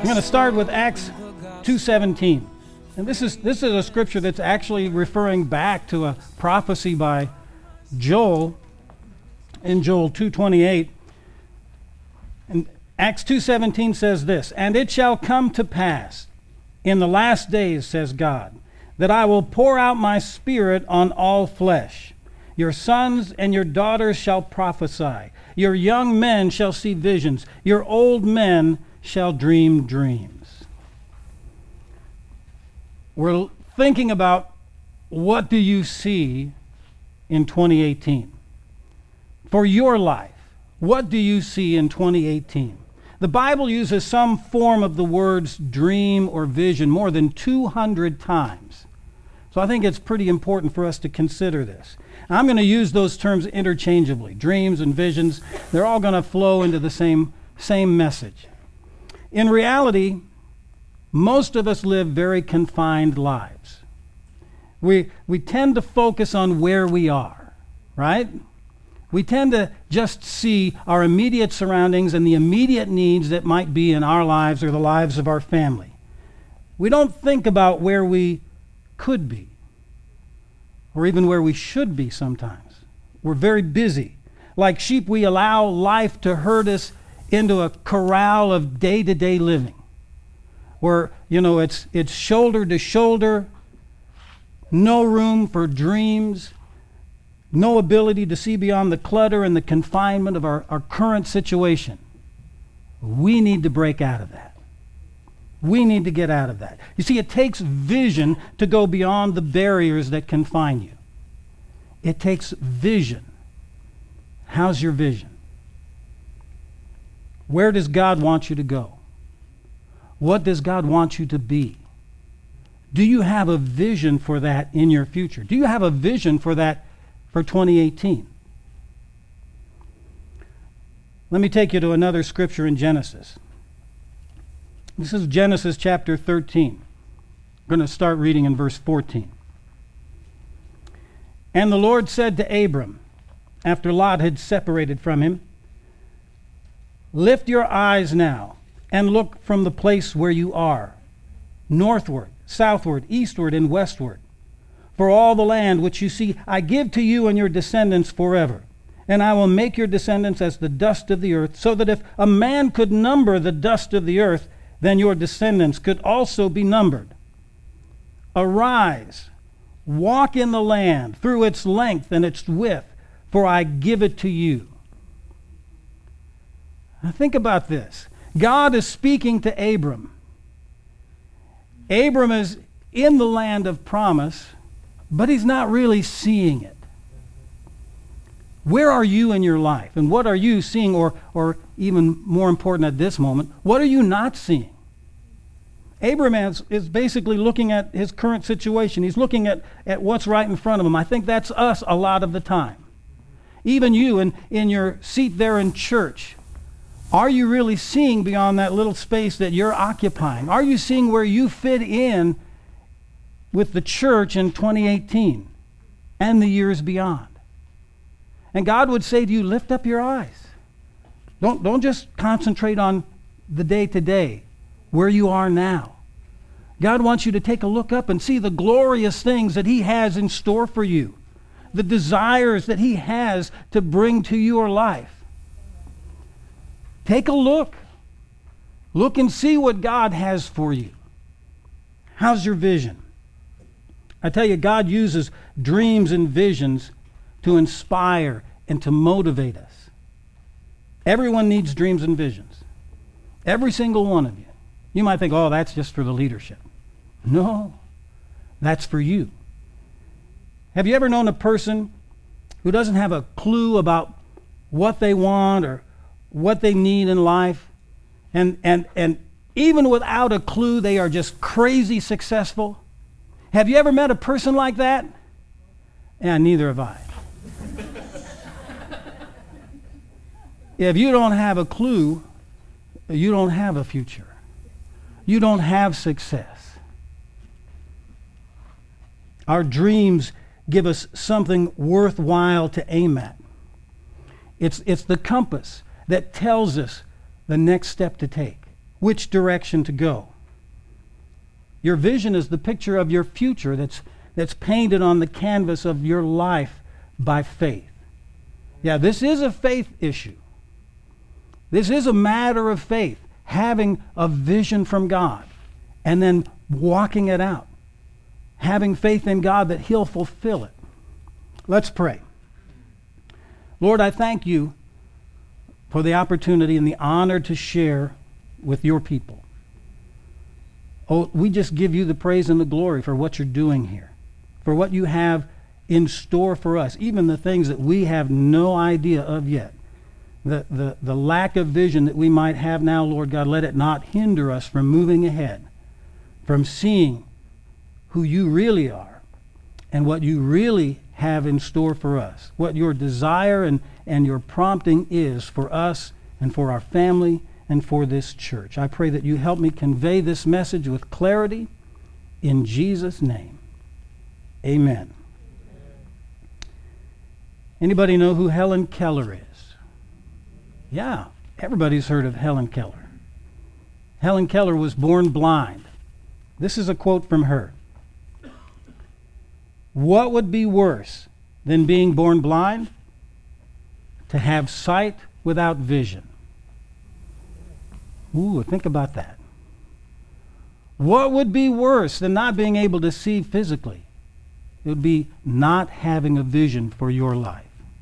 going to start with Acts 2:17. And this is a scripture that's actually referring back to a prophecy by Joel in Joel 2:28. And Acts 2:17 says this, "And it shall come to pass in the last days, says God, that I will pour out my spirit on all flesh. Your sons and your daughters shall prophesy. Your young men shall see visions. Your old men shall dream dreams." We're thinking about, what do you see in 2018? For your life, what do you see in 2018? The Bible uses some form of the words dream or vision more than 200 times. So I think it's pretty important for us to consider this. I'm going to use those terms interchangeably. Dreams and visions, they're all going to flow into the same message. In reality, most of us live very confined lives. We tend to focus on where we are, right? We tend to just see our immediate surroundings and the immediate needs that might be in our lives or the lives of our family. We don't think about where we could be, or even where we should be sometimes. We're very busy. Like sheep, we allow life to herd us into a corral of day-to-day living, where, it's shoulder to shoulder, no room for dreams, no ability to see beyond the clutter and the confinement of our current situation. We need to break out of that. We need to get out of that. You see, it takes vision to go beyond the barriers that confine you. It takes vision. How's your vision? Where does God want you to go? What does God want you to be? Do you have a vision for that in your future? Do you have a vision for that for 2018? Let me take you to another scripture in Genesis. This is Genesis chapter 13. I'm going to start reading in verse 14. "And the Lord said to Abram, after Lot had separated from him, 'Lift your eyes now and look from the place where you are, northward, southward, eastward, and westward. For all the land which you see I give to you and your descendants forever. And I will make your descendants as the dust of the earth, so that if a man could number the dust of the earth, then your descendants could also be numbered. Arise, walk in the land through its length and its width, for I give it to you.'" Now think about this. God is speaking to Abram. Abram is in the land of promise, but he's not really seeing it. Where are you in your life? And what are you seeing, or even more important at this moment, what are you not seeing? Abram is basically looking at his current situation. He's looking at what's right in front of him. I think that's us a lot of the time. Even you in your seat there in church, are you really seeing beyond that little space that you're occupying? Are you seeing where you fit in with the church in 2018 and the years beyond? And God would say to you, lift up your eyes. Don't just concentrate on the day-to-day, where you are now. God wants you to take a look up and see the glorious things that He has in store for you, the desires that He has to bring to your life. Take a look. Look and see what God has for you. How's your vision? I tell you, God uses dreams and visions to inspire and to motivate us. Everyone needs dreams and visions. Every single one of you. You might think, oh, that's just for the leadership. No, that's for you. Have you ever known a person who doesn't have a clue about what they want or what they need in life? And even without a clue, they are just crazy successful? Have you ever met a person like that? Yeah, neither have I. If you don't have a clue, you don't have a future. You don't have success. Our dreams give us something worthwhile to aim at. It's the compass that tells us the next step to take. which direction to go. Your vision is the picture of your future that's painted on the canvas of your life by faith. Yeah, this is a faith issue. This is a matter of faith, having a vision from God and then walking it out, having faith in God that He'll fulfill it. Let's pray. Lord, I thank you for the opportunity and the honor to share with your people. Oh, we just give you the praise and the glory for what you're doing here, for what you have in store for us, even the things that we have no idea of yet. The lack of vision that we might have now, Lord God, let it not hinder us from moving ahead, from seeing who you really are and what you really have in store for us, what your desire and your prompting is for us and for our family and for this church. I pray that you help me convey this message with clarity in Jesus' name. Amen. Anybody know who Helen Keller is? Yeah, everybody's heard of Helen Keller. Helen Keller was born blind. This is a quote from her. What would be worse than being born blind? To have sight without vision. Ooh, think about that. What would be worse than not being able to see physically? It would be not having a vision for your life.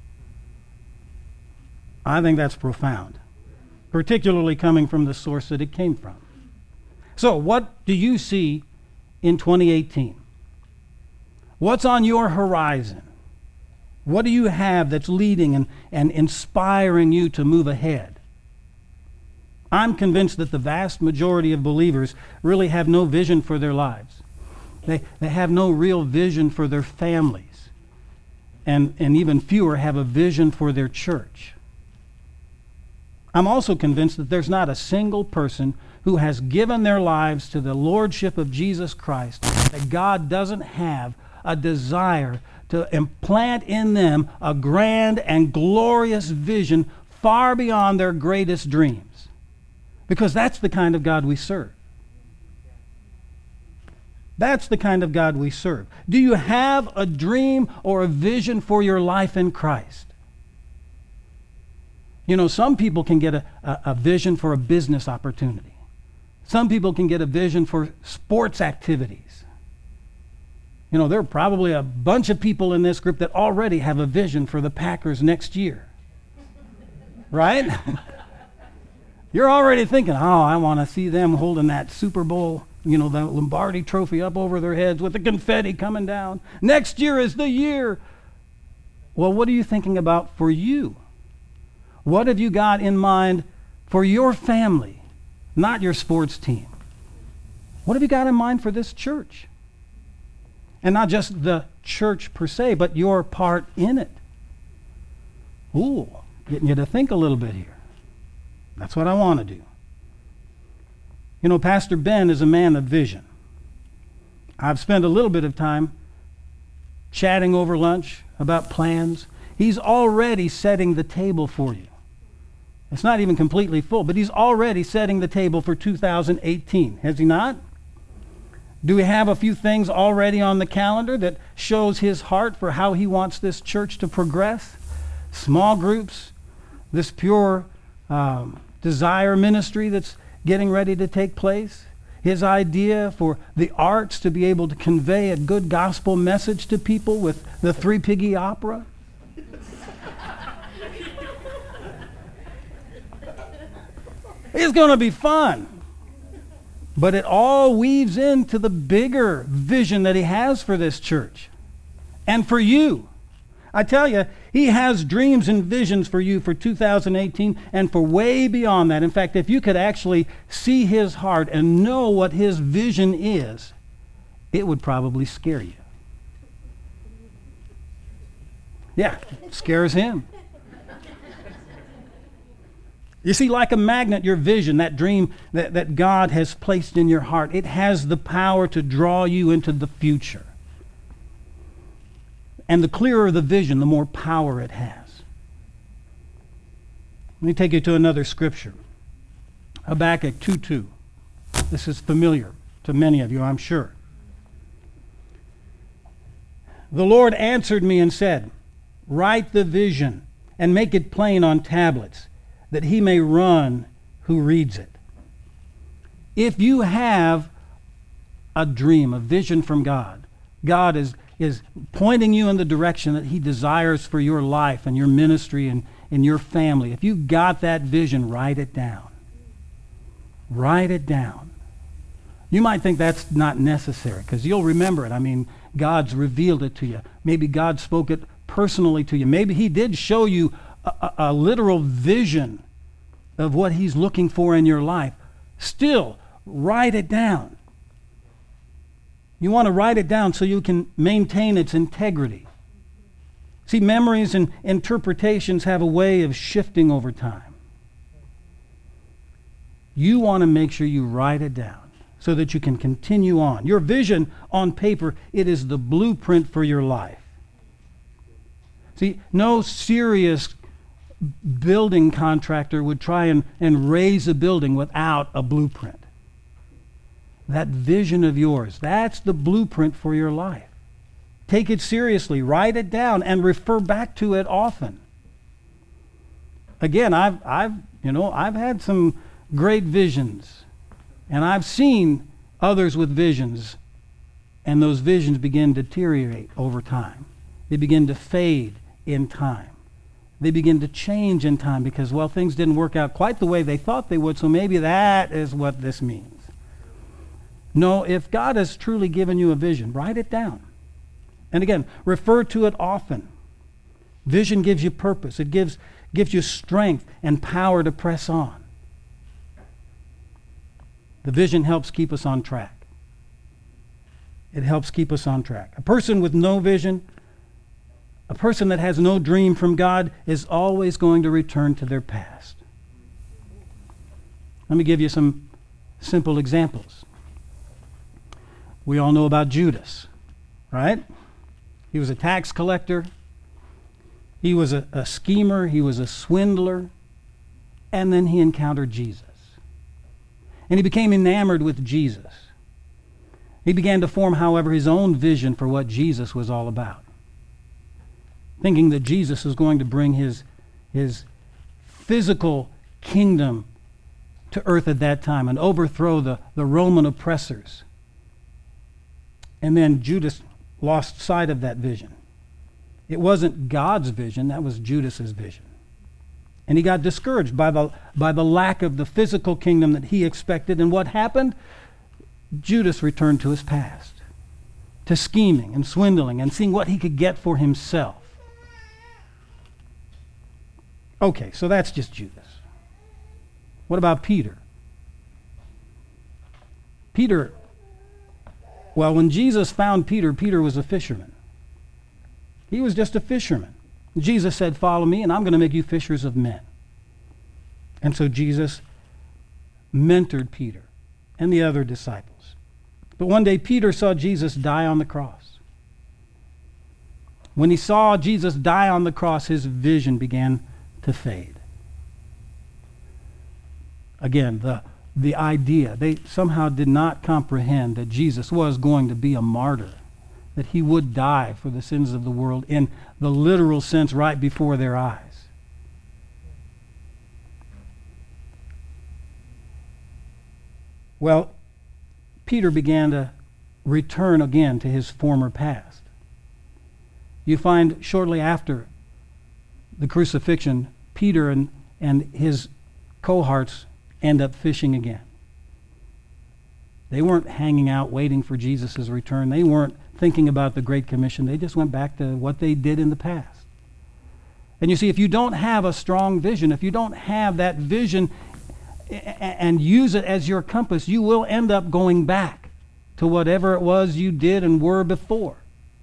I think that's profound, particularly coming from the source that it came from. So, what do you see in 2018? What's on your horizon? What do you have that's leading and inspiring you to move ahead? I'm convinced that the vast majority of believers really have no vision for their lives. They have no real vision for their families. And even fewer have a vision for their church. I'm also convinced that there's not a single person who has given their lives to the lordship of Jesus Christ that God doesn't have a desire to implant in them a grand and glorious vision far beyond their greatest dreams. Because that's the kind of God we serve. That's the kind of God we serve. Do you have a dream or a vision for your life in Christ? You know, some people can get a vision for a business opportunity. Some people can get a vision for sports activities. You know, there are probably a bunch of people in this group that already have a vision for the Packers next year. Right? You're already thinking, oh, I want to see them holding that Super Bowl, you know, the Lombardi trophy up over their heads with the confetti coming down. Next year is the year. Well, what are you thinking about for you? What have you got in mind for your family, not your sports team? What have you got in mind for this church? And not just the church per se, but your part in it. Ooh, getting you to think a little bit here. That's what I want to do. You know, Pastor Ben is a man of vision. I've spent a little bit of time chatting over lunch about plans. He's already setting the table for you. It's not even completely full, but he's already setting the table for 2018, has he not? Do we have a few things already on the calendar that shows his heart for how he wants this church to progress? Small groups, this pure desire ministry that's getting ready to take place, his idea for the arts to be able to convey a good gospel message to people with the Three Piggy Opera. It's going to be fun. But it all weaves into the bigger vision that he has for this church and for you. I tell you, he has dreams and visions for you for 2018 and for way beyond that. In fact, if you could actually see his heart and know what his vision is, it would probably scare you. Yeah, it scares him. You see, like a magnet, your vision, that dream that God has placed in your heart, it has the power to draw you into the future. And the clearer the vision, the more power it has. Let me take you to another scripture. Habakkuk 2:2. This is familiar to many of you, I'm sure. The Lord answered me and said, write the vision and make it plain on tablets, that he may run who reads it. If you have a dream, a vision from God, God is pointing you in the direction that he desires for your life and your ministry and your family. If you got that vision, write it down. Write it down. You might think that's not necessary because you'll remember it. I mean, God's revealed it to you. Maybe God spoke it personally to you. Maybe he did show you a literal vision of what he's looking for in your life. Still, write it down. You want to write it down so you can maintain its integrity. See, memories and interpretations have a way of shifting over time. You want to make sure you write it down so that you can continue on. Your vision on paper, it is the blueprint for your life. See, no serious building contractor would try and raise a building without a blueprint. That vision of yours, that's the blueprint for your life. Take it seriously, write it down, and refer back to it often. Again, I've had some great visions, and I've seen others with visions, and those visions begin to deteriorate over time. They begin to fade in time. They begin to change in time because, well, things didn't work out quite the way they thought they would, so maybe that is what this means. No, if God has truly given you a vision, write it down. And again, refer to it often. Vision gives you purpose. It gives you strength and power to press on. The vision helps keep us on track. It helps keep us on track. A person with no vision, a person that has no dream from God, is always going to return to their past. Let me give you some simple examples. We all know about Judas, right? He was a tax collector. He was a schemer. He was a swindler. And then he encountered Jesus. And he became enamored with Jesus. He began to form, however, his own vision for what Jesus was all about, thinking that Jesus was going to bring his physical kingdom to earth at that time and overthrow the Roman oppressors. And then Judas lost sight of that vision. It wasn't God's vision, that was Judas's vision. And he got discouraged by the lack of the physical kingdom that he expected. And what happened? Judas returned to his past, to scheming and swindling and seeing what he could get for himself. Okay, so that's just Judas. What about Peter? Peter, well, when Jesus found Peter, Peter was a fisherman. He was just a fisherman. Jesus said, follow me, and I'm going to make you fishers of men. And so Jesus mentored Peter and the other disciples. But one day Peter saw Jesus die on the cross. When he saw Jesus die on the cross, his vision began to fade. Again, the idea, they somehow did not comprehend that Jesus was going to be a martyr, that he would die for the sins of the world in the literal sense right before their eyes. Well, Peter began to return again to his former past. You find shortly after the crucifixion, Peter and his cohorts end up fishing again. They weren't hanging out waiting for Jesus' return. They weren't thinking about the Great Commission. They just went back to what they did in the past. And you see, if you don't have a strong vision, if you don't have that vision and use it as your compass, you will end up going back to whatever it was you did and were before.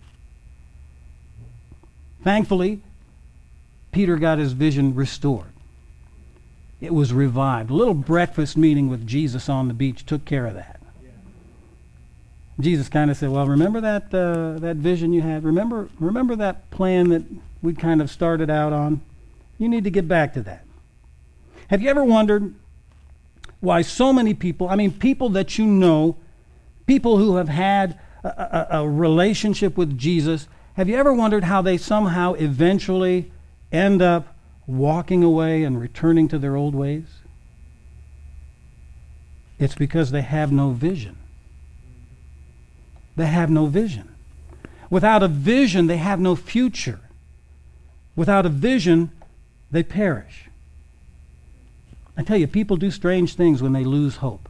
Thankfully, Peter got his vision restored. It was revived. A little breakfast meeting with Jesus on the beach took care of that. Jesus kind of said, well, remember that vision you had? Remember that plan that we kind of started out on? You need to get back to that. Have you ever wondered why so many people, I mean people that you know, people who have had a relationship with Jesus, have you ever wondered how they somehow eventually end up walking away and returning to their old ways? It's because they have no vision. They have no vision. Without a vision, they have no future. Without a vision, they perish. I tell you, people do strange things when they lose hope,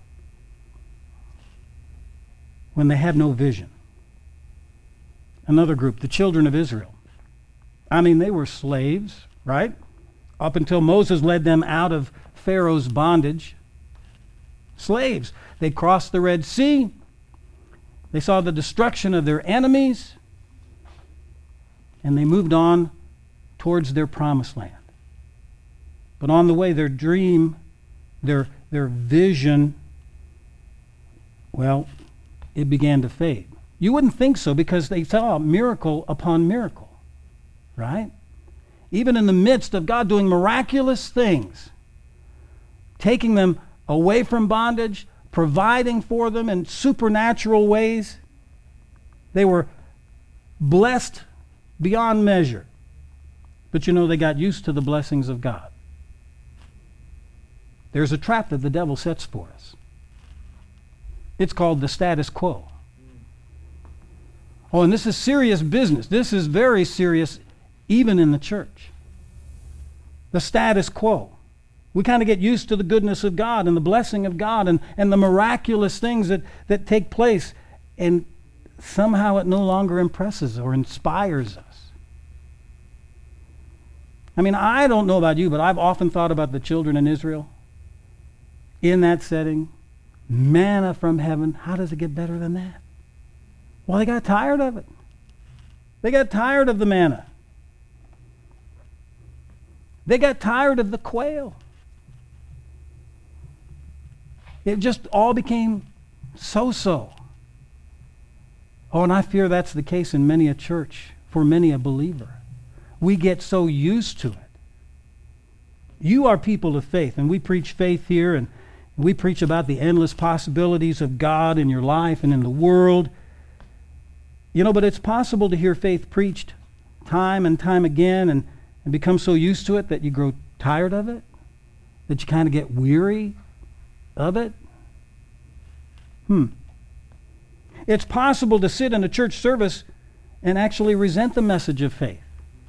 when they have no vision. Another group, the children of Israel. I mean, they were slaves, right? Up until Moses led them out of Pharaoh's bondage. Slaves. They crossed the Red Sea. They saw the destruction of their enemies. And they moved on towards their promised land. But on the way, their dream, their vision, well, it began to fade. You wouldn't think so because they saw miracle upon miracle, right? Even in the midst of God doing miraculous things, taking them away from bondage, providing for them in supernatural ways, they were blessed beyond measure. But you know, they got used to the blessings of God. There's a trap that the devil sets for us. It's called the status quo. Oh, and this is serious business. This is very serious, even in the church. The status quo. We kind of get used to the goodness of God and the blessing of God and the miraculous things that take place, and somehow it no longer impresses or inspires us. I mean, I don't know about you, but I've often thought about the children in Israel. In that setting, manna from heaven, how does it get better than that? Well, they got tired of it. They got tired of the manna. They got tired of the quail. It just all became so-so. Oh, and I fear that's the case in many a church, for many a believer. We get so used to it. You are people of faith, and we preach faith here, and we preach about the endless possibilities of God in your life and in the world. You know, but it's possible to hear faith preached time and time again and become so used to it that you grow tired of it, that you kind of get weary of it. It's possible to sit in a church service and actually resent the message of faith.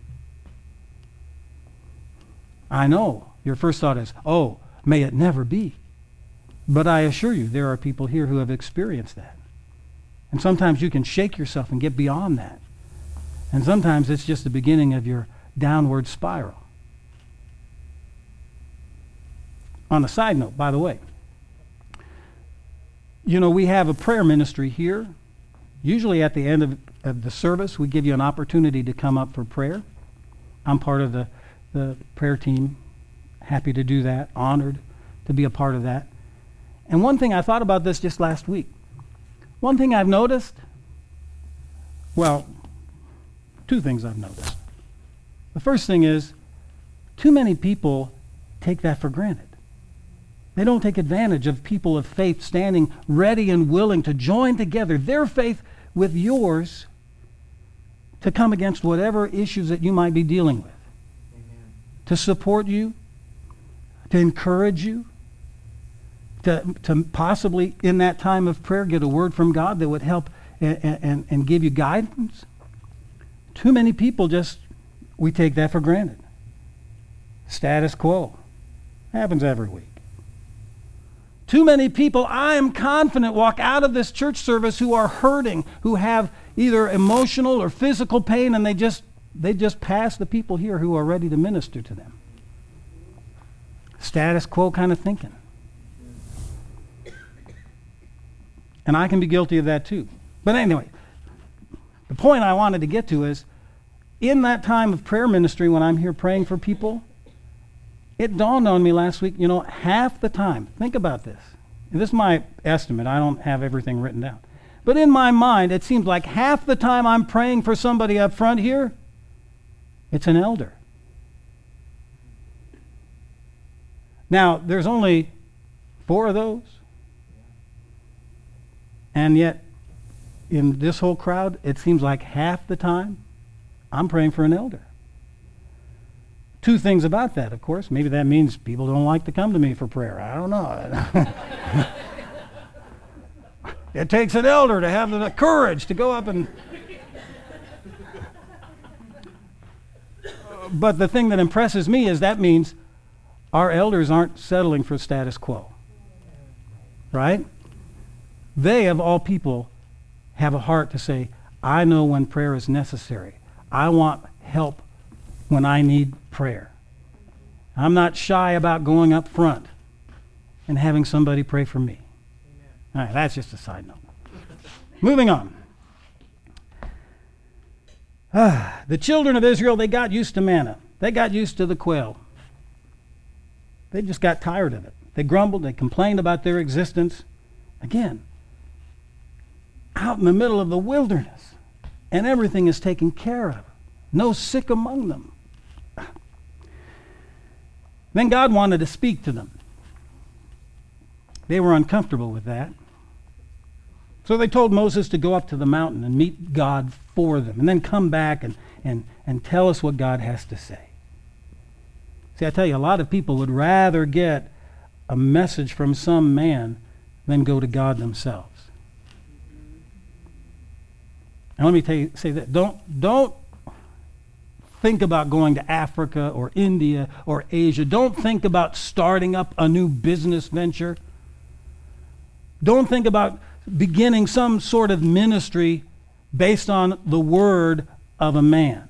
I know your first thought is, oh, may it never be. But I assure you, there are people here who have experienced that. And sometimes you can shake yourself and get beyond that. And sometimes it's just the beginning of your downward spiral. On a side note, by the way, you know, we have a prayer ministry here. Usually at the end of the service, we give you an opportunity to come up for prayer. I'm part of the prayer team. Happy to do that. Honored to be a part of that. And one thing, I thought about this just last week. One thing I've noticed, well, two things I've noticed. The first thing is, too many people take that for granted. They don't take advantage of people of faith standing ready and willing to join together their faith with yours to come against whatever issues that you might be dealing with. Amen. To support you, to encourage you, to possibly in that time of prayer get a word from God that would help and give you guidance. Too many people we take that for granted. Status quo. Happens every week. Too many people, I am confident, walk out of this church service who are hurting, who have either emotional or physical pain, and they just pass the people here who are ready to minister to them. Status quo kind of thinking. And I can be guilty of that too. But anyway, the point I wanted to get to is, in that time of prayer ministry when I'm here praying for people, it dawned on me last week, you know, half the time, think about this. This is my estimate. I don't have everything written down. But in my mind, it seems like half the time I'm praying for somebody up front here, it's an elder. Now, there's only 4 of those. And yet, in this whole crowd, it seems like half the time, I'm praying for an elder. 2 things about that, of course. Maybe that means people don't like to come to me for prayer. I don't know. It takes an elder to have the courage to go up and... But the thing that impresses me is that means our elders aren't settling for status quo. Right? They, of all people, have a heart to say, I know when prayer is necessary. I want help when I need prayer. I'm not shy about going up front and having somebody pray for me. All right, that's just a side note. Moving on. The children of Israel, they got used to manna. They got used to the quail. They just got tired of it. They grumbled, they complained about their existence. Again, out in the middle of the wilderness, and everything is taken care of. No sick among them. Then God wanted to speak to them. They were uncomfortable with that. So they told Moses to go up to the mountain and meet God for them, and then come back and tell us what God has to say. See, I tell you, a lot of people would rather get a message from some man than go to God themselves. And let me say that. Don't think about going to Africa or India or Asia. Don't think about starting up a new business venture. Don't think about beginning some sort of ministry based on the word of a man.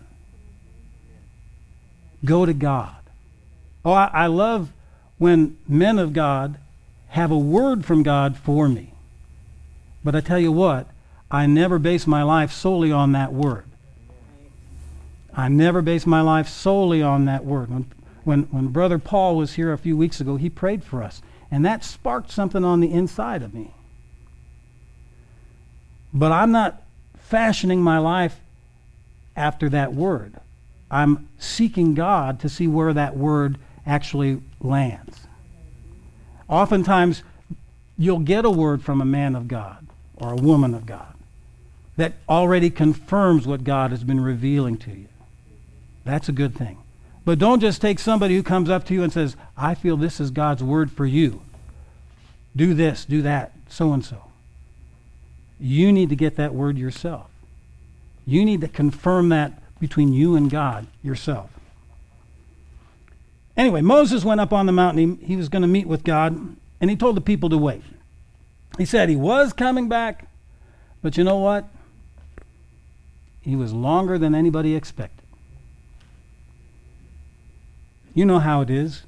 Go to God. Oh, I love when men of God have a word from God for me. But I tell you what, I never base my life solely on that word. I never base my life solely on that word. When Brother Paul was here a few weeks ago, he prayed for us, and that sparked something on the inside of me. But I'm not fashioning my life after that word. I'm seeking God to see where that word actually lands. Oftentimes, you'll get a word from a man of God or a woman of God that already confirms what God has been revealing to you. That's a good thing. But don't just take somebody who comes up to you and says, I feel this is God's word for you. Do this, do that, so and so. You need to get that word yourself. You need to confirm that between you and God yourself. Anyway, Moses went up on the mountain. He was going to meet with God, and he told the people to wait. He said he was coming back, but you know what? He was longer than anybody expected. You know how it is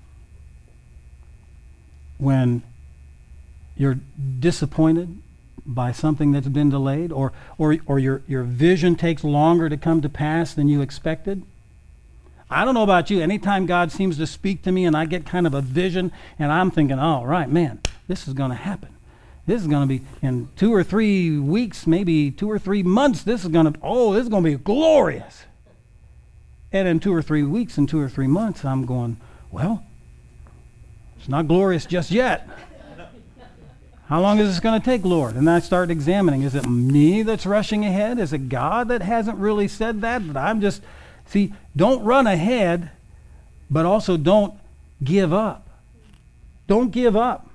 when you're disappointed by something that's been delayed, or your vision takes longer to come to pass than you expected. I don't know about you. Anytime God seems to speak to me and I get kind of a vision and I'm thinking, oh, right, man, this is going to happen. This is going to be in 2 or 3 weeks, maybe 2 or 3 months. This is going to be glorious. And in 2 or 3 weeks and 2 or 3 months, I'm going, well, it's not glorious just yet. How long is this going to take, Lord? And I start examining. Is it me that's rushing ahead? Is it God that hasn't really said that? But I'm just, see, don't run ahead, but also don't give up. Don't give up.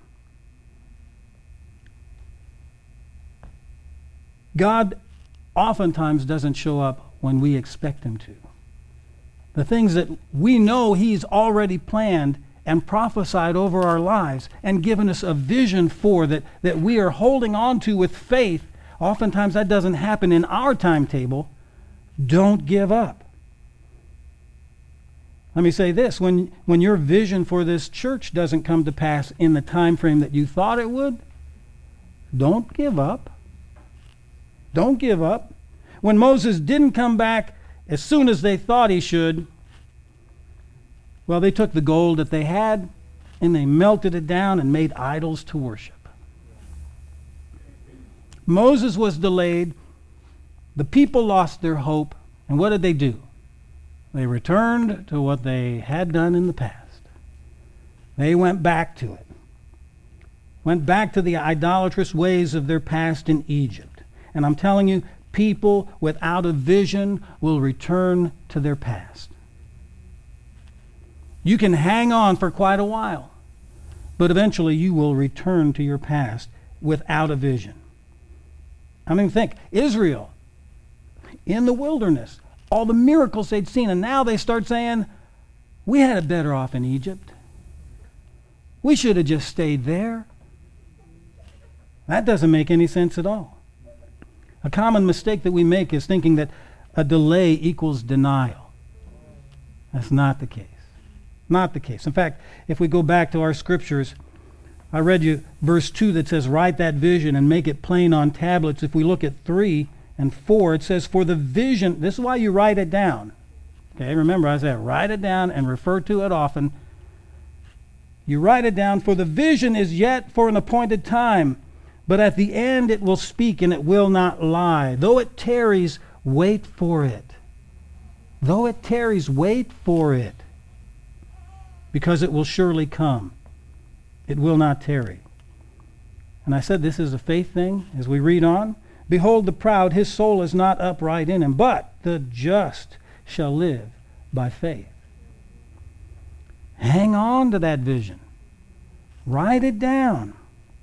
God oftentimes doesn't show up when we expect him to. The things that we know he's already planned and prophesied over our lives and given us a vision for that we are holding on to with faith, oftentimes that doesn't happen in our timetable. Don't give up. Let me say this, when your vision for this church doesn't come to pass in the time frame that you thought it would, don't give up. Don't give up. When Moses didn't come back as soon as they thought he should, well, they took the gold that they had and they melted it down and made idols to worship. Moses was delayed. The people lost their hope. And what did they do? They returned to what they had done in the past. They went back to it. went back to the idolatrous ways of their past in Egypt. And I'm telling you, people without a vision will return to their past. You can hang on for quite a while, but eventually you will return to your past without a vision. I mean, think, Israel in the wilderness, all the miracles they'd seen, and now they start saying, we had it better off in Egypt. We should have just stayed there. That doesn't make any sense at all. A common mistake that we make is thinking that a delay equals denial. That's not the case. Not the case. In fact, if we go back to our scriptures, I read you verse 2 that says, write that vision and make it plain on tablets. If we look at 3 and 4, it says, for the vision, this is why you write it down. Okay, remember I said write it down and refer to it often. You write it down, for the vision is yet for an appointed time, but at the end it will speak and it will not lie. Though it tarries, wait for it. Though it tarries, wait for it, because it will surely come. It will not tarry. And I said this is a faith thing as we read on. Behold the proud, his soul is not upright in him, but the just shall live by faith. Hang on to that vision. Write it down.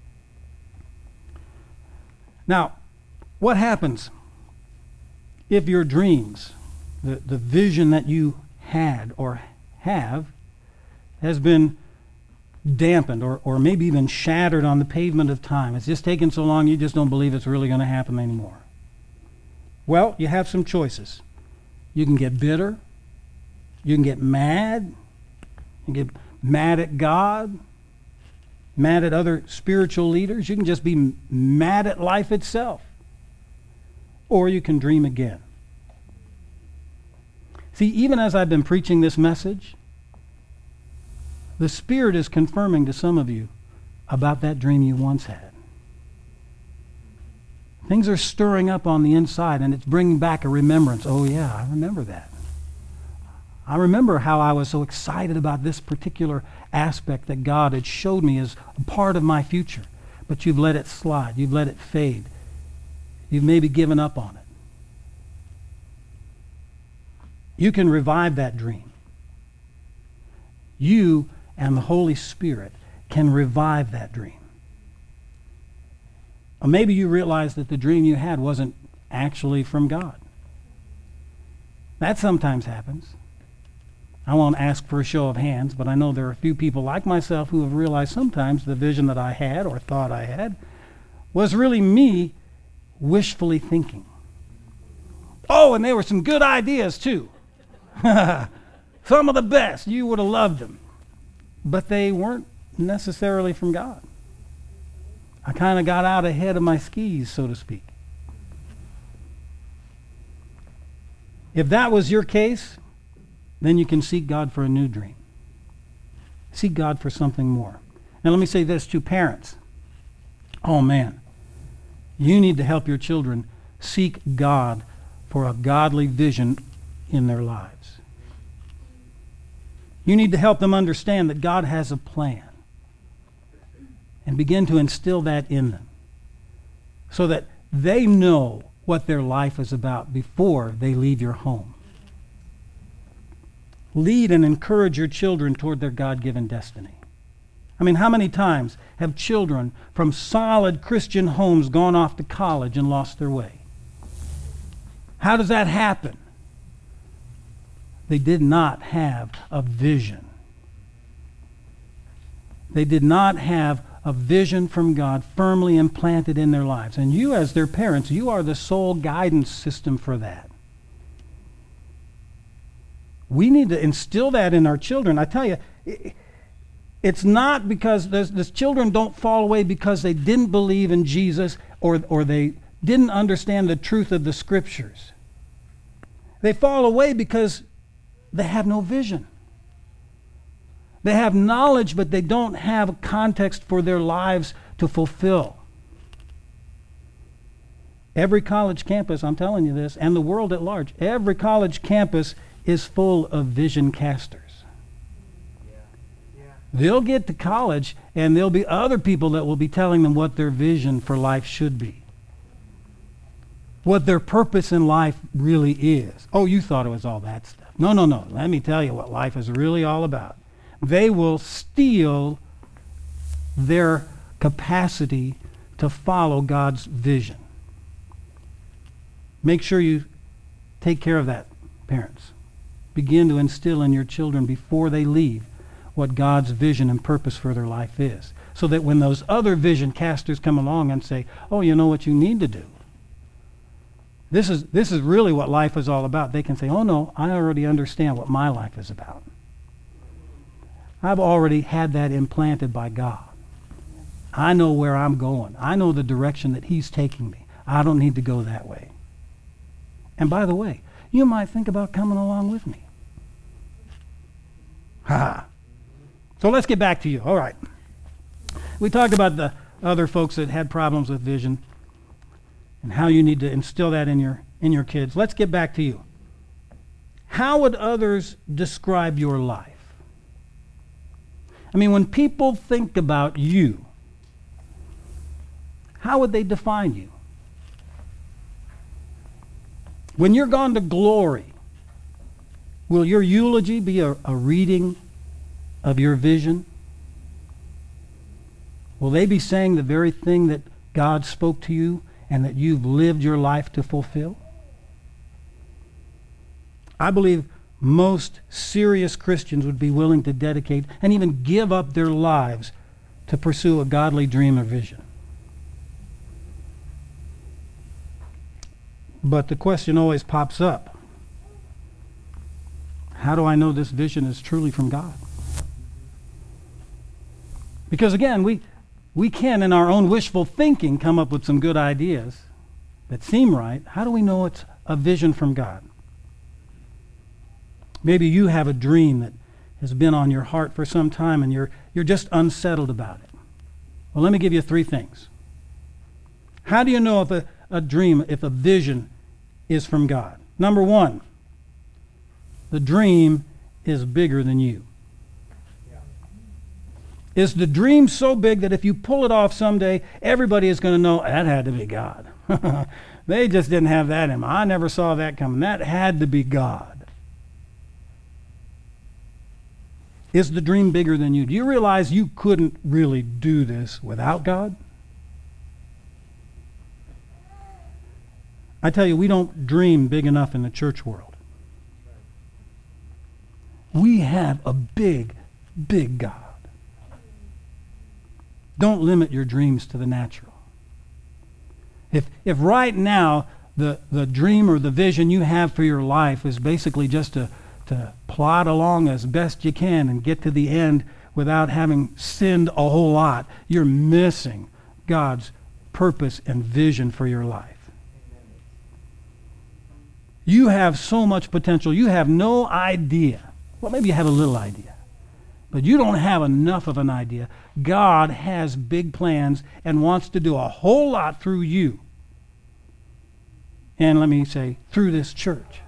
Now, what happens if your dreams, the vision that you had or have, has been dampened or maybe even shattered on the pavement of time? It's just taken so long you just don't believe it's really going to happen anymore. Well, you have some choices. You can get bitter. You can get mad. You can get mad at God, mad at other spiritual leaders. You can just be mad at life itself. Or you can dream again. See, even as I've been preaching this message, the Spirit is confirming to some of you about that dream you once had. Things are stirring up on the inside, and it's bringing back a remembrance. Oh yeah, I remember that. I remember how I was so excited about this particular aspect that God had showed me as a part of my future. But you've let it slide. You've let it fade. You've maybe given up on it. You can revive that dream. You and the Holy Spirit can revive that dream. Or maybe you realize that the dream you had wasn't actually from God. That sometimes happens. I won't ask for a show of hands, but I know there are a few people like myself who have realized sometimes the vision that I had or thought I had was really me wishfully thinking. Oh, and there were some good ideas too. Some of the best. You would have loved them. But they weren't necessarily from God. I kind of got out ahead of my skis, so to speak. If that was your case, then you can seek God for a new dream. Seek God for something more. And let me say this to parents. Oh man, you need to help your children seek God for a godly vision in their lives. You need to help them understand that God has a plan and begin to instill that in them so that they know what their life is about before they leave your home. Lead and encourage your children toward their God-given destiny. I mean, how many times have children from solid Christian homes gone off to college and lost their way? How does that happen? They did not have a vision. They did not have a vision from God firmly implanted in their lives. And you, as their parents, you are the sole guidance system for that. We need to instill that in our children. I tell you, it's not because the children don't fall away because they didn't believe in Jesus or they didn't understand the truth of the Scriptures. They fall away because they have no vision. They have knowledge, but they don't have a context for their lives to fulfill. Every college campus, I'm telling you this, and the world at large, every college campus is full of vision casters. They'll get to college, and there'll be other people that will be telling them what their vision for life should be, what their purpose in life really is. Oh, you thought it was all that stuff. No. Let me tell you what life is really all about. They will steal their capacity to follow God's vision. Make sure you take care of that, parents. Begin to instill in your children before they leave what God's vision and purpose for their life is, so that when those other vision casters come along and say, oh, you know what you need to do, this is really what life is all about, they can say, oh no, I already understand what my life is about. I've already had that implanted by God. I know where I'm going. I know the direction that He's taking me. I don't need to go that way. And by the way, you might think about coming along with me. So let's get back to you. All right. We talked about the other folks that had problems with vision and how you need to instill that in your kids. Let's get back to you. How would others describe your life? I mean, when people think about you, how would they define you? When you're gone to glory, will your eulogy be a reading of your vision? Will they be saying the very thing that God spoke to you and that you've lived your life to fulfill? I believe most serious Christians would be willing to dedicate and even give up their lives to pursue a godly dream or vision. But the question always pops up. How do I know this vision is truly from God? Because again, we can, in our own wishful thinking, come up with some good ideas that seem right. How do we know it's a vision from God? Maybe you have a dream that has been on your heart for some time and you're just unsettled about it. Well, let me give you 3 things. How do you know if a dream, if a vision is from God? Number 1, the dream is bigger than you. Is the dream so big that if you pull it off someday, everybody is going to know that had to be God? They just didn't have that in them. I never saw that coming. That had to be God. Is the dream bigger than you? Do you realize you couldn't really do this without God? I tell you, we don't dream big enough in the church world. We have a big, big God. Don't limit your dreams to the natural. If right now the dream or the vision you have for your life is basically just to plod along as best you can and get to the end without having sinned a whole lot, you're missing God's purpose and vision for your life. You have so much potential. You have no idea. Well, maybe you have a little idea, but you don't have enough of an idea. God has big plans and wants to do a whole lot through you. And let me say, through this church.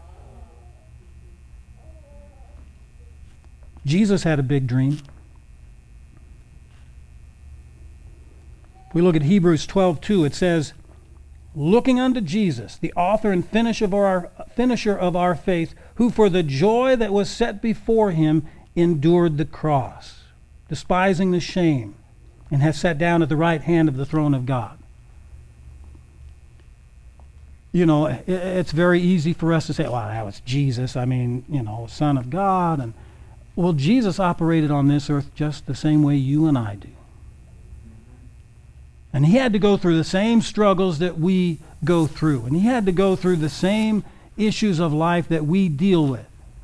Jesus had a big dream. If we look at Hebrews 12:2, it says, looking unto Jesus, the author and finisher of our faith, who for the joy that was set before him endured the cross, despising the shame, and has sat down at the right hand of the throne of God. You know, it's very easy for us to say, well, that was Jesus. I mean, Son of God. And well, Jesus operated on this earth just the same way you and I do. And he had to go through the same struggles that we go through. And he had to go through the same issues of life that we deal with.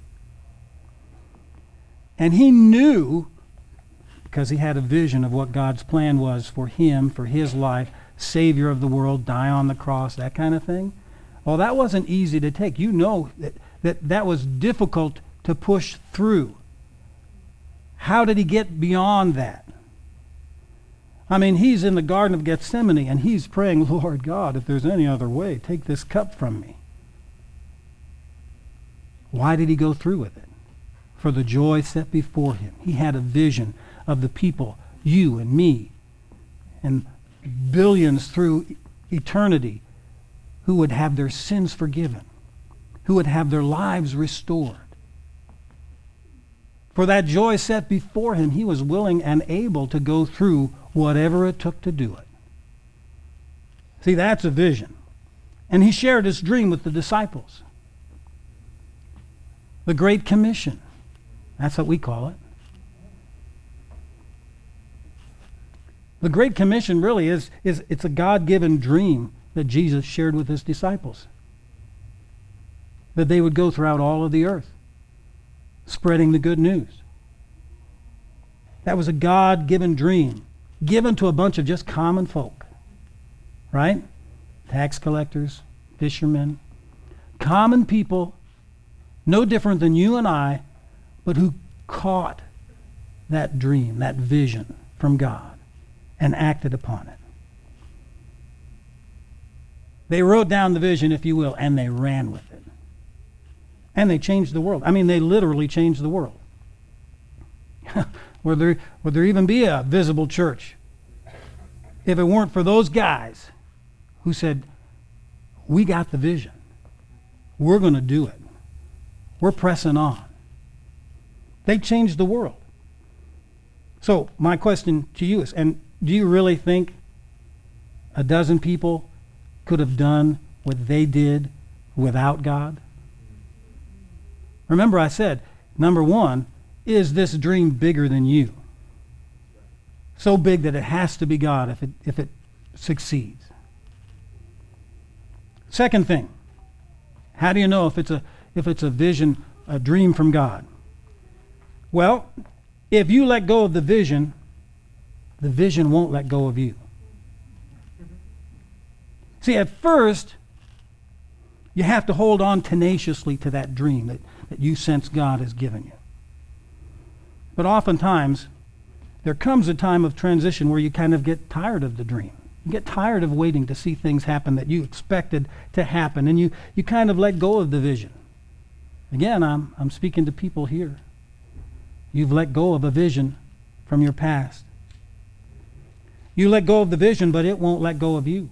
And he knew, because he had a vision of what God's plan was for him, for his life, Savior of the world, die on the cross, that kind of thing. Well, that wasn't easy to take. You know that was difficult to push through. How did he get beyond that? I mean, he's in the Garden of Gethsemane and he's praying, Lord God, if there's any other way, take this cup from me. Why did he go through with it? For the joy set before him. He had a vision of the people, you and me, and billions through eternity, who would have their sins forgiven, who would have their lives restored. For that joy set before him, he was willing and able to go through whatever it took to do it. See, that's a vision. And he shared his dream with the disciples. The Great Commission. That's what we call it. The Great Commission really is it's a God-given dream that Jesus shared with his disciples. That they would go throughout all of the earth, spreading the good news. That was a God-given dream, given to a bunch of just common folk. Right? Tax collectors, fishermen, common people, no different than you and I, but who caught that dream, that vision from God, and acted upon it. They wrote down the vision, if you will, and they ran with it. And they changed the world. I mean, they literally changed the world. Would there even be a visible church if it weren't for those guys who said, we got the vision. We're going to do it. We're pressing on. They changed the world. So my question to you is, and do you really think a dozen people could have done what they did without God? Remember I said, number one, is this dream bigger than you? So big that it has to be God if it succeeds. Second thing, how do you know if it's a vision, a dream from God? Well, if you let go of the vision won't let go of you. See, at first, you have to hold on tenaciously to that dream that you sense God has given you. But oftentimes, there comes a time of transition where you kind of get tired of the dream. You get tired of waiting to see things happen that you expected to happen, and you kind of let go of the vision. Again, I'm speaking to people here. You've let go of a vision from your past. You let go of the vision, but it won't let go of you.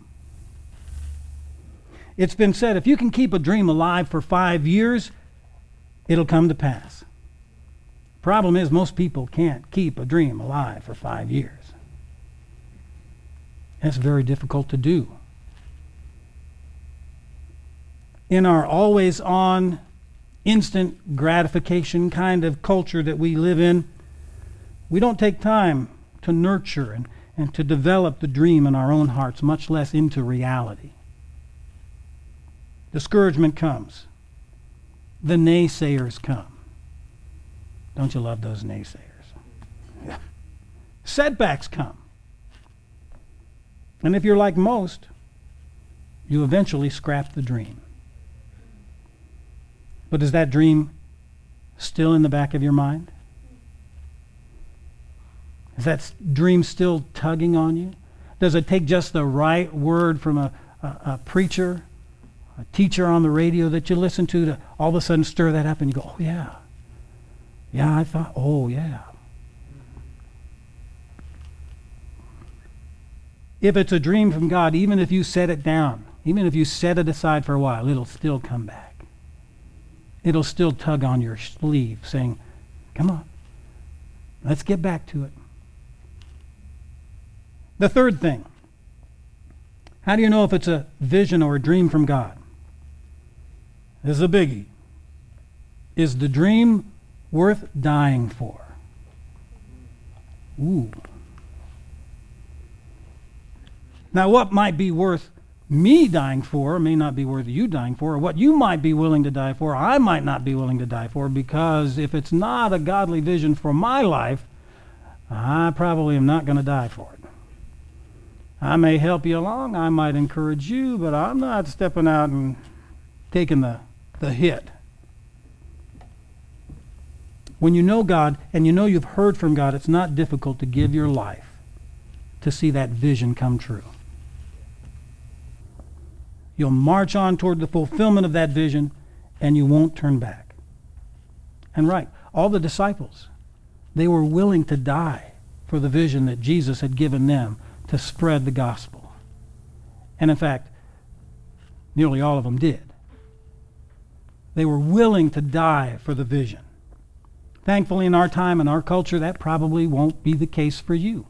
It's been said, if you can keep a dream alive for 5 years, it'll come to pass. Problem is, most people can't keep a dream alive for 5 years. That's very difficult to do. In our always on, instant gratification kind of culture that we live in, we don't take time to nurture and to develop the dream in our own hearts, much less into reality. Discouragement comes. The naysayers come. Don't you love those naysayers? Yeah. Setbacks come. And if you're like most, you eventually scrap the dream. But is that dream still in the back of your mind? Is that dream still tugging on you? Does it take just the right word from a preacher, a teacher on the radio that you listen to all of a sudden stir that up and you go, oh yeah. Yeah, I thought, oh yeah. If it's a dream from God, even if you set it down, even if you set it aside for a while, it'll still come back. It'll still tug on your sleeve saying, come on, let's get back to it. The third thing, how do you know if it's a vision or a dream from God? This is a biggie. Is the dream worth dying for? Ooh. Now, what might be worth me dying for may not be worth you dying for, or what you might be willing to die for, I might not be willing to die for, because if it's not a godly vision for my life, I probably am not going to die for it. I may help you along, I might encourage you, but I'm not stepping out and taking the hit. When you know God and you know you've heard from God, it's not difficult to give your life to see that vision come true. You'll march on toward the fulfillment of that vision, and you won't turn back. And right, all the disciples, they were willing to die for the vision that Jesus had given them to spread the gospel. And in fact, nearly all of them did. They were willing to die for the vision. Thankfully, in our time and our culture, that probably won't be the case for you.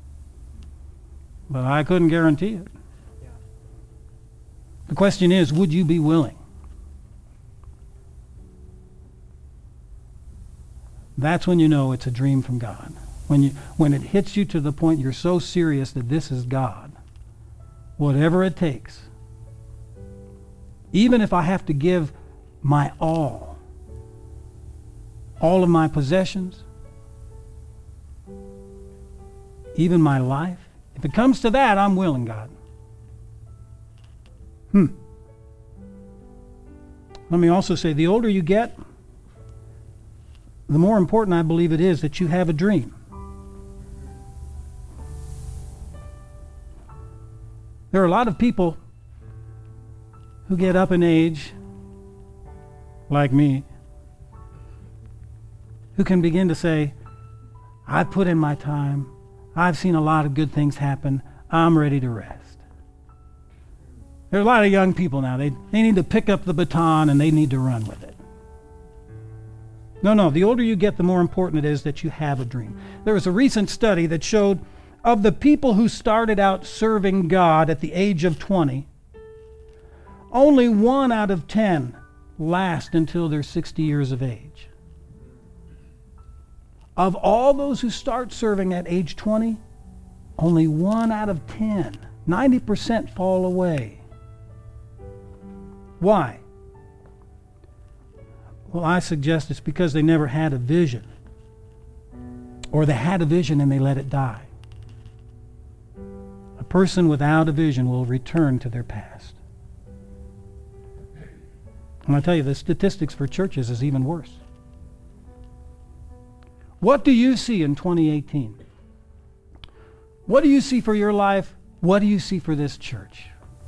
But I couldn't guarantee it. The question is, would you be willing? That's when you know it's a dream from God. When it hits you to the point you're so serious that this is God, whatever it takes, even if I have to give my all of my possessions, even my life, if it comes to that, I'm willing, God. Let me also say, the older you get, the more important I believe it is that you have a dream. There are a lot of people who get up in age, like me, who can begin to say, I've put in my time, I've seen a lot of good things happen, I'm ready to rest. There are a lot of young people now, they need to pick up the baton and they need to run with it. No, the older you get, the more important it is that you have a dream. There was a recent study that showed of the people who started out serving God at the age of 20, only 1 out of 10 last until they're 60 years of age. Of all those who start serving at age 20, only 1 out of 10, 90% fall away. Why? Well, I suggest it's because they never had a vision. Or they had a vision and they let it die. A person without a vision will return to their past. And I tell you, the statistics for churches is even worse. What do you see in 2018? What do you see for your life? What do you see for this church?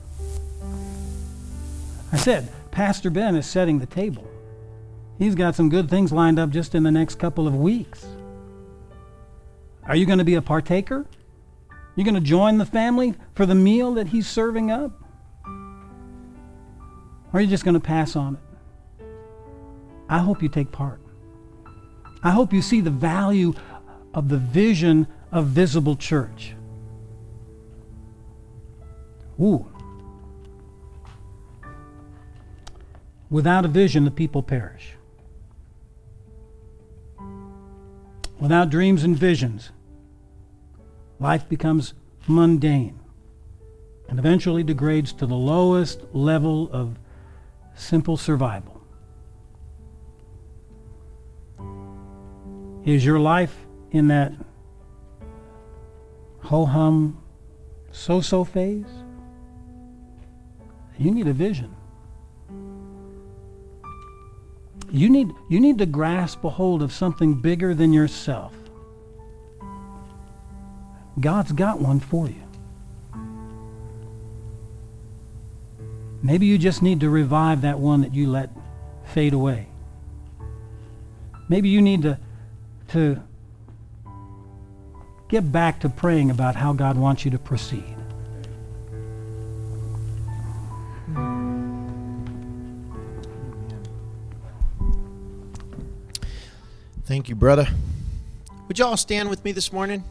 I said, Pastor Ben is setting the table. He's got some good things lined up just in the next couple of weeks. Are you going to be a partaker? You're going to join the family for the meal that he's serving up? Or are you just going to pass on it? I hope you take part. I hope you see the value of the vision of Visible Church. Ooh. Without a vision, the people perish. Without dreams and visions, life becomes mundane and eventually degrades to the lowest level of simple survival. Is your life in that ho-hum, so-so phase? You need a vision. You need to grasp a hold of something bigger than yourself. God's got one for you. Maybe you just need to revive that one that you let fade away. Maybe you need to get back to praying about how God wants you to proceed. Thank you, brother. Would you all stand with me this morning?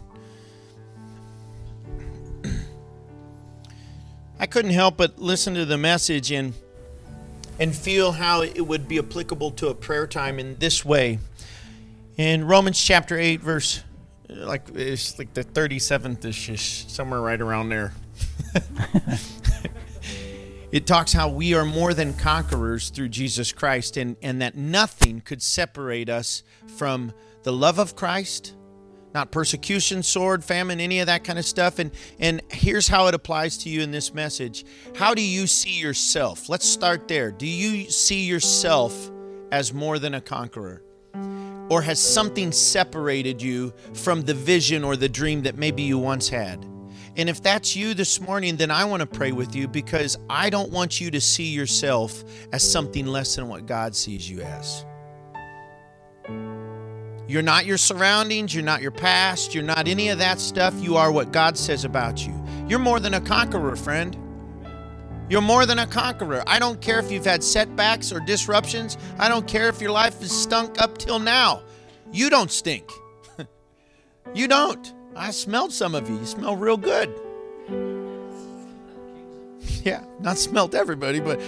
I couldn't help but listen to the message and feel how it would be applicable to a prayer time in this way. In Romans chapter 8, verse, it's like the 37th-ish, somewhere right around there. It talks how we are more than conquerors through Jesus Christ, and that nothing could separate us from the love of Christ, not persecution, sword, famine, any of that kind of stuff. And here's how it applies to you in this message. How do you see yourself? Let's start there. Do you see yourself as more than a conqueror? Or has something separated you from the vision or the dream that maybe you once had? And if that's you this morning, then I want to pray with you, because I don't want you to see yourself as something less than what God sees you as. You're not your surroundings. You're not your past. You're not any of that stuff. You are what God says about you. You're more than a conqueror, friend. You're more than a conqueror. I don't care if you've had setbacks or disruptions. I don't care if your life has stunk up till now. You don't stink. You don't. I smelled some of you. You smell real good. Yeah, not smelled everybody, but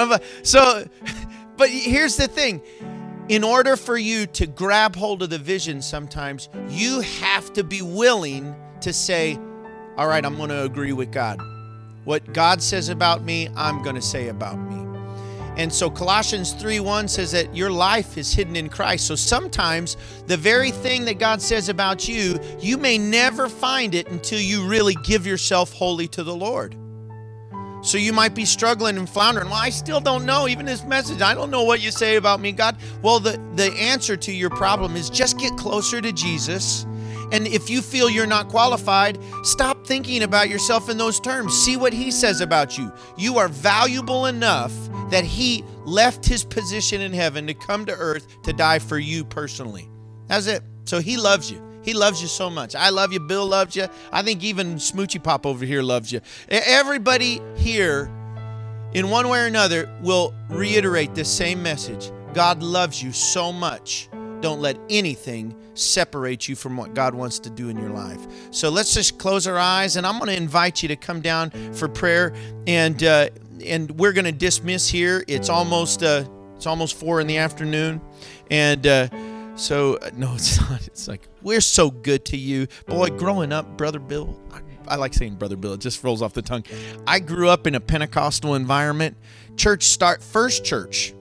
but here's the thing. In order for you to grab hold of the vision sometimes, you have to be willing to say, all right, I'm going to agree with God. What God says about me, I'm going to say about me. And so Colossians 3:1 says that your life is hidden in Christ. So sometimes the very thing that God says about you, you may never find it until you really give yourself wholly to the Lord. So you might be struggling and floundering. Well, I still don't know, even this message. I don't know what you say about me, God. Well, the answer to your problem is just get closer to Jesus. And if you feel you're not qualified, stop thinking about yourself in those terms. See what He says about you. You are valuable enough that He left His position in heaven to come to earth to die for you personally. That's it. So He loves you. He loves you so much. I love you. Bill loves you. I think even Smoochie Pop over here loves you. Everybody here, in one way or another, will reiterate this same message. God loves you so much. Don't let anything separate you from what God wants to do in your life. So let's just close our eyes, and I'm going to invite you to come down for prayer, and we're going to dismiss here. It's almost 4 in the afternoon, and so no, it's not. It's like, we're so good to you, boy. Growing up, Brother Bill, I like saying Brother Bill. It just rolls off the tongue. I grew up in a Pentecostal environment. First church.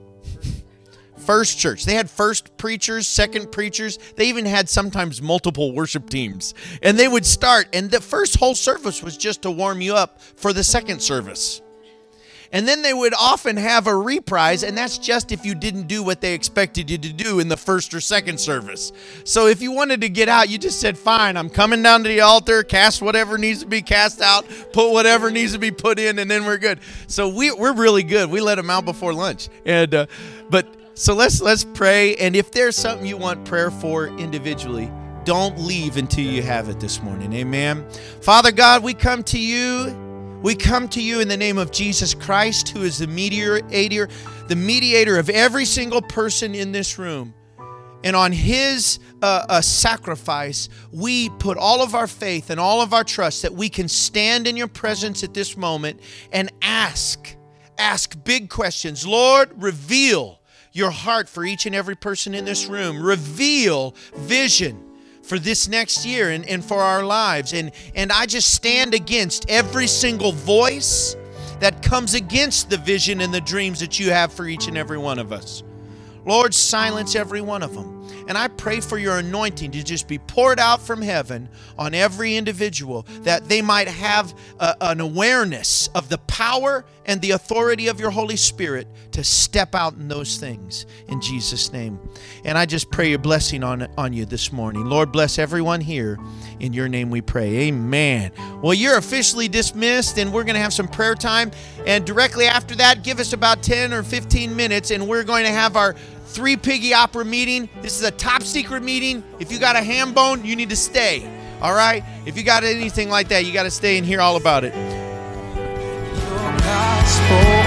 They had first preachers, second preachers. They even had sometimes multiple worship teams. And they would start, and the first whole service was just to warm you up for the second service. And then they would often have a reprise, and that's just if you didn't do what they expected you to do in the first or second service. So if you wanted to get out, you just said, fine, I'm coming down to the altar, cast whatever needs to be cast out, put whatever needs to be put in, and then we're good. So we're really good. We let them out before lunch. And so let's pray, and if there's something you want prayer for individually, don't leave until you have it this morning. Amen. Father God, we come to you. We come to you in the name of Jesus Christ, who is the mediator of every single person in this room. And on His sacrifice, we put all of our faith and all of our trust that we can stand in your presence at this moment and ask big questions. Lord, reveal your heart for each and every person in this room. Reveal vision for this next year and for our lives. And I just stand against every single voice that comes against the vision and the dreams that you have for each and every one of us. Lord, silence every one of them. And I pray for your anointing to just be poured out from heaven on every individual, that they might have an awareness of the power and the authority of your Holy Spirit to step out in those things in Jesus' name. And I just pray your blessing on you this morning. Lord, bless everyone here. In your name we pray. Amen. Well, you're officially dismissed, and we're going to have some prayer time. And directly after that, give us about 10 or 15 minutes, and we're going to have our 3 Piggy Opera meeting. This is a top secret meeting. If you got a ham bone, you need to stay. All right? If you got anything like that, you got to stay and hear all about it. Your gospel